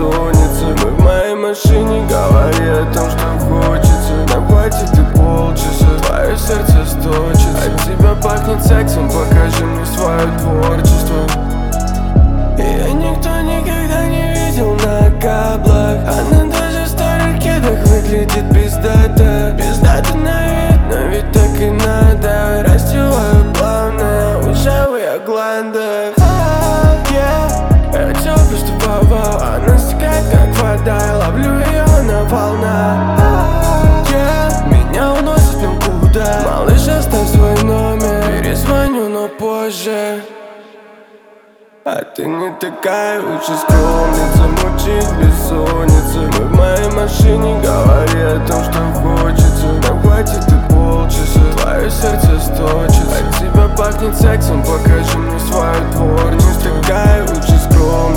бессонница. Мы в моей машине, говори о том, что хочется. Нам хватит и полчаса, твое сердце сточится. От тебя пахнет сексом, покажи мне свое творчество. Ее никто никогда не видел на каблах. Она даже в старых кедах выглядит пиздато. Пиздато на вид, но ведь так и надо. Расстилаю плавно, ужал я гландах. Я теплый, что попал. Она стекает как вода, я ловлю ее на волнах. Меня уносит никуда. Малыш, оставь свой номер, перезвоню, но позже. А ты не такая уж и скромница, мучит бессонница. Мы в моей машине, говори о том, что хочется. Нам хватит и полчаса, твое сердце сточится. От тебя пахнет сексом, покажи мне свою творчество. Не такая уж и скромница.